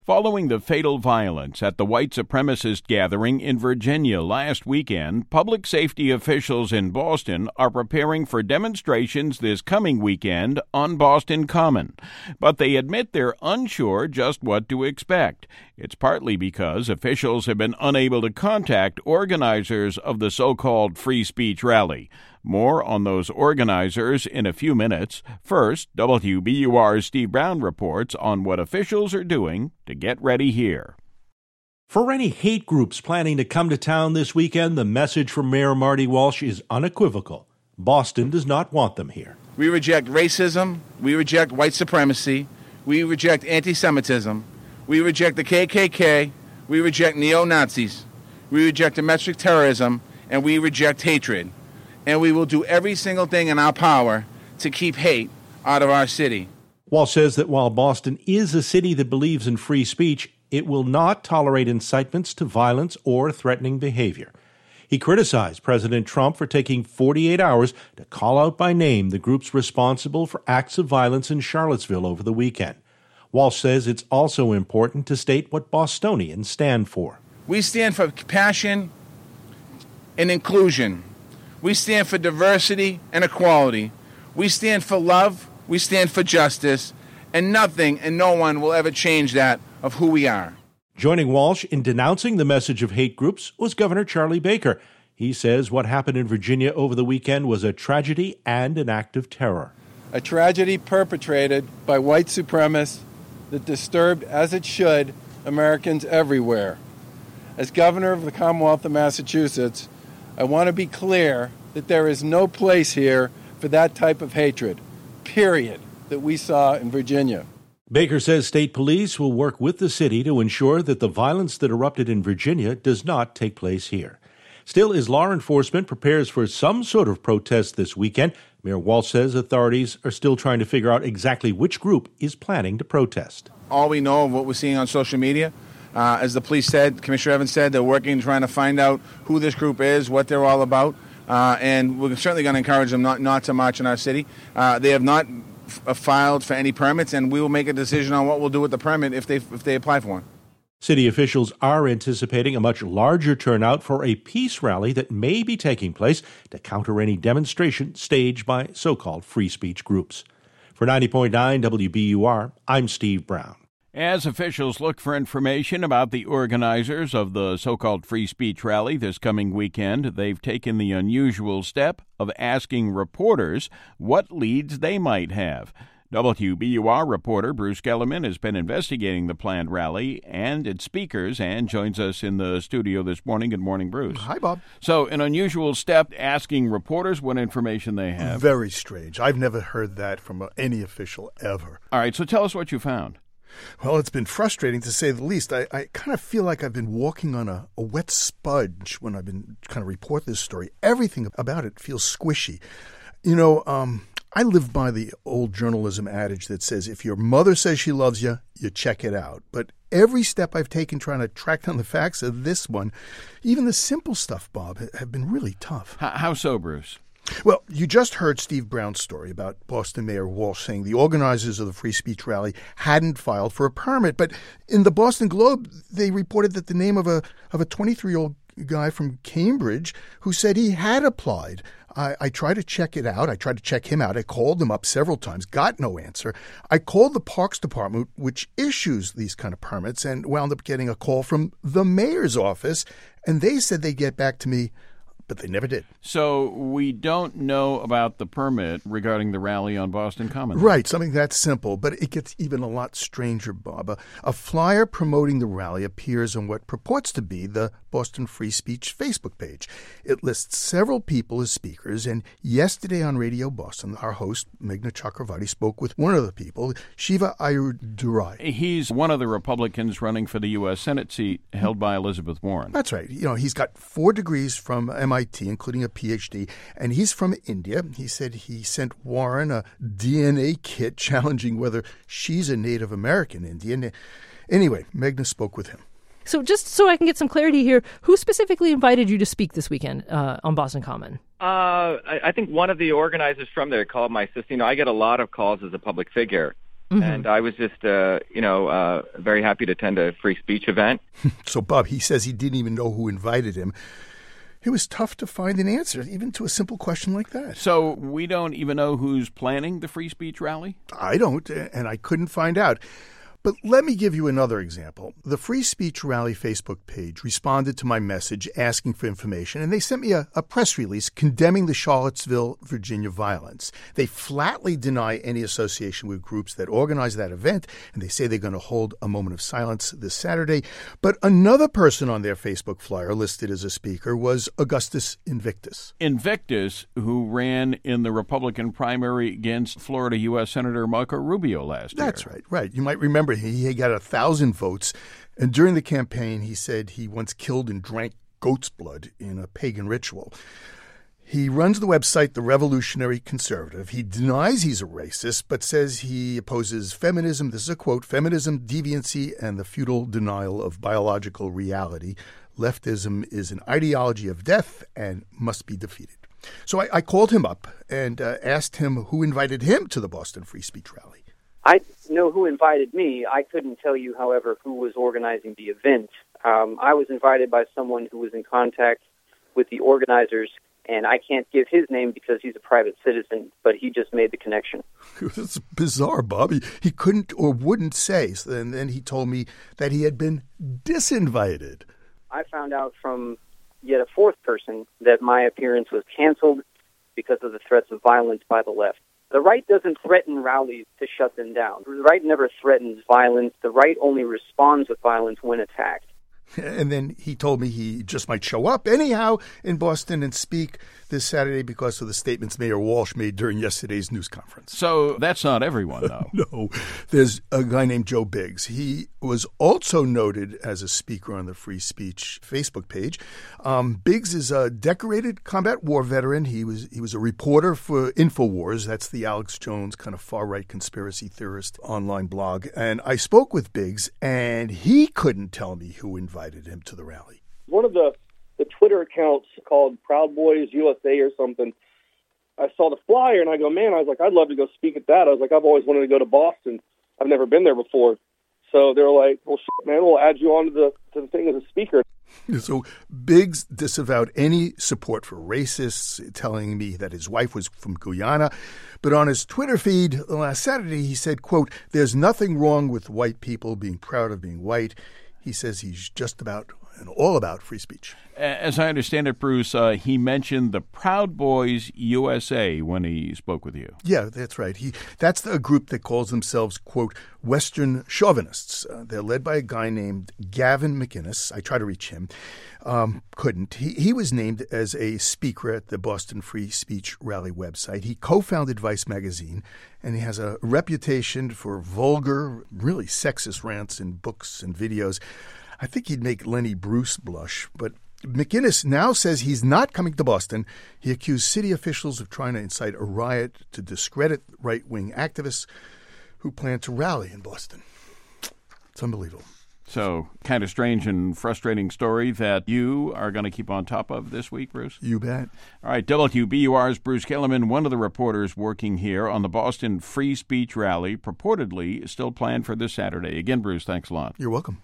Following the fatal violence at the white supremacist gathering in Virginia last weekend, public safety officials in Boston are preparing for demonstrations this coming weekend on Boston Common. But they admit they're unsure just what to expect. It's partly because officials have been unable to contact organizers of the so-called free speech rally. More on those organizers in a few minutes. First, WBUR's Steve Brown reports on what officials are doing to get ready here. For any hate groups planning to come to town this weekend, the message from Mayor Marty Walsh is unequivocal. Boston does not want them here. We reject racism. We reject white supremacy. We reject anti-Semitism. We reject the KKK. We reject neo-Nazis. We reject domestic terrorism. And we reject hatred. And we will do every single thing in our power to keep hate out of our city. Walsh says that while Boston is a city that believes in free speech, it will not tolerate incitements to violence or threatening behavior. He criticized President Trump for taking 48 hours to call out by name the groups responsible for acts of violence in Charlottesville over the weekend. Walsh says it's also important to state what Bostonians stand for. We stand for compassion and inclusion. We stand for diversity and equality. We stand for love. We stand for justice. And nothing and no one will ever change that of who we are. Joining Walsh in denouncing the message of hate groups was Governor Charlie Baker. He says what happened in Virginia over the weekend was a tragedy and an act of terror. A tragedy perpetrated by white supremacists that disturbed, as it should, Americans everywhere. As governor of the Commonwealth of Massachusetts, I want to be clear that there is no place here for that type of hatred, period, that we saw in Virginia. Baker says state police will work with the city to ensure that the violence that erupted in Virginia does not take place here. Still, as law enforcement prepares for some sort of protest this weekend, Mayor Walsh says authorities are still trying to figure out exactly which group is planning to protest. All we know of what we're seeing on social media, as the police said, Commissioner Evans said, they're working, trying to find out who this group is, what they're all about, and we're certainly going to encourage them not to march in our city. They have not filed for any permits, and we will make a decision on what we'll do with the permit if they apply for one. City officials are anticipating a much larger turnout for a peace rally that may be taking place to counter any demonstration staged by so-called free speech groups. For 90.9 WBUR, I'm Steve Brown. As officials look for information about the organizers of the so-called free speech rally this coming weekend, they've taken the unusual step of asking reporters what leads they might have. WBUR reporter Bruce Gellerman has been investigating the planned rally and its speakers and joins us in the studio this morning. Good morning, Bruce. Hi, Bob. So, an unusual step, asking reporters what information they have. Very strange. I've never heard that from any official ever. All right, so tell us what you found. Well, it's been frustrating to say the least. I kind of feel like I've been walking on a wet sponge when I've been trying to report this story. Everything about it feels squishy. You know, I live by the old journalism adage that says if your mother says she loves you, you check it out. But every step I've taken trying to track down the facts of this one, even the simple stuff, Bob, have been really tough. How so, Bruce? Well, you just heard Steve Brown's story about Boston Mayor Walsh saying the organizers of the free speech rally hadn't filed for a permit. But in the Boston Globe, they reported that the name of a 23-year-old guy from Cambridge who said he had applied. I tried to check it out. I tried to check him out. I called him up several times, got no answer. I called the Parks Department, which issues these kind of permits, and wound up getting a call from the mayor's office, and they said they'd get back to me, but they never did. So we don't know about the permit regarding the rally on Boston Common. Right, something that simple, but it gets even a lot stranger, Bob. A flyer promoting the rally appears on what purports to be the Boston Free Speech Facebook page. It lists several people as speakers, and yesterday on Radio Boston, our host, Meghna Chakravarti, spoke with one of the people, Shiva Ayyadurai. He's one of the Republicans running for the U.S. Senate seat held by Elizabeth Warren. That's right. You know, he's got 4 degrees from MIT, including a PhD, and he's from India. He said he sent Warren a DNA kit challenging whether she's a Native American Indian. Anyway, Meghna spoke with him. So just so I can get some clarity here, who specifically invited you to speak this weekend on Boston Common? I think one of the organizers from there called my sister. You know, I get a lot of calls as a public figure, And I was just, very happy to attend a free speech event. So, Bob, he says he didn't even know who invited him. It was tough to find an answer, even to a simple question like that. So we don't even know who's planning the free speech rally? I don't, and I couldn't find out. But let me give you another example. The Free Speech Rally Facebook page responded to my message asking for information, and they sent me a press release condemning the Charlottesville, Virginia violence. They flatly deny any association with groups that organized that event, and they say they're going to hold a moment of silence this Saturday. But another person on their Facebook flyer listed as a speaker was Augustus Invictus. Invictus, who ran in the Republican primary against Florida U.S. Senator Marco Rubio last year. That's right. You might remember he got 1,000 votes, and during the campaign he said he once killed and drank goat's blood in a pagan ritual. He runs the website The Revolutionary Conservative. He denies he's a racist, but says he opposes feminism. This is a quote, feminism, deviancy, and the futile denial of biological reality. Leftism is an ideology of death and must be defeated. So I called him up and asked him who invited him to the Boston Free Speech Rally. I know who invited me. I couldn't tell you, however, who was organizing the event. I was invited by someone who was in contact with the organizers, and I can't give his name because he's a private citizen, but he just made the connection. It's bizarre, Bob. He couldn't or wouldn't say, and then he told me that he had been disinvited. I found out from yet a fourth person that my appearance was canceled because of the threats of violence by the left. The right doesn't threaten rallies to shut them down. The right never threatens violence. The right only responds with violence when attacked. And then he told me he just might show up anyhow in Boston and speak this Saturday because of the statements Mayor Walsh made during yesterday's news conference. So that's not everyone, though. No. There's a guy named Joe Biggs. He was also noted as a speaker on the Free Speech Facebook page. Biggs is a decorated combat war veteran. He was a reporter for InfoWars. That's the Alex Jones kind of far-right conspiracy theorist online blog. And I spoke with Biggs, and he couldn't tell me who invited him to the rally. One of the Twitter accounts called Proud Boys USA or something, I saw the flyer and I was like, I'd love to go speak at that. I was like, I've always wanted to go to Boston. I've never been there before. So they were like, well, shit, man, we'll add you on to the thing as a speaker. So Biggs disavowed any support for racists, telling me that his wife was from Guyana. But on his Twitter feed last Saturday, he said, quote, there's nothing wrong with white people being proud of being white. He says he's just about and all about free speech. As I understand it, Bruce, he mentioned the Proud Boys USA when he spoke with you. Yeah, that's right. That's a group that calls themselves, quote, Western chauvinists. They're led by a guy named Gavin McInnes. I tried to reach him. Couldn't. He was named as a speaker at the Boston Free Speech Rally website. He co-founded Vice Magazine, and he has a reputation for vulgar, really sexist rants in books and videos. I think he'd make Lenny Bruce blush, but McInnes now says he's not coming to Boston. He accused city officials of trying to incite a riot to discredit right-wing activists who plan to rally in Boston. It's unbelievable. So, kind of strange and frustrating story that you are going to keep on top of this week, Bruce? You bet. All right, WBUR's Bruce Kellerman, one of the reporters working here on the Boston Free Speech Rally, purportedly still planned for this Saturday. Again, Bruce, thanks a lot. You're welcome.